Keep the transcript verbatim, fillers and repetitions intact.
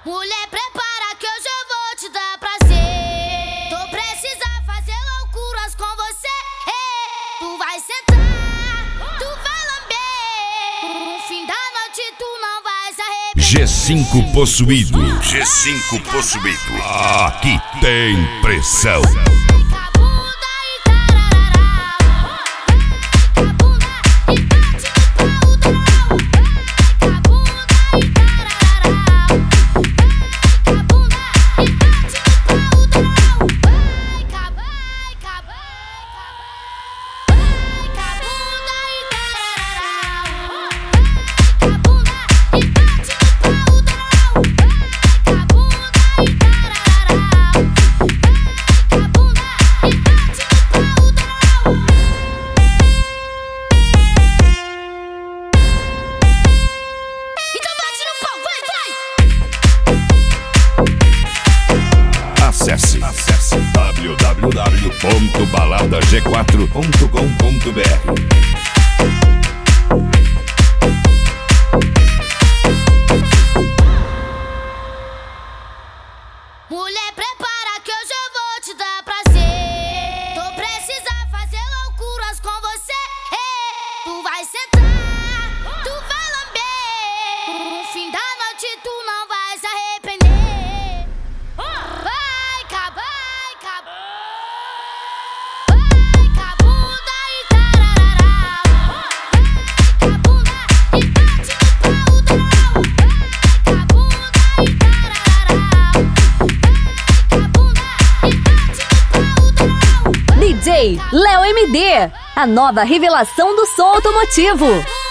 Mulher, prepara que hoje eu vou te dar prazer. Tô precisa fazer loucuras com você. Hey, tu vai sentar, tu vai lamber. No fim da noite tu não vai se arrepender. G cinco possuído, G cinco possuído. Aqui tem pressão. Acesse, acesse w w w ponto balada g quatro ponto com ponto b r. Mulher, prepara que hoje eu vou te dar prazer. Tô precisa fazer loucuras com você. Hey, tu vai sentar, tu vai lamber. No fim da noite tu não vai se arrepender. Vai acabar, acabar. Vai com a bunda e tarará. Vai com a bunda e bate no pau do mal. Vai com a bunda e tarará. D J Léo M D, a nova revelação do som automotivo.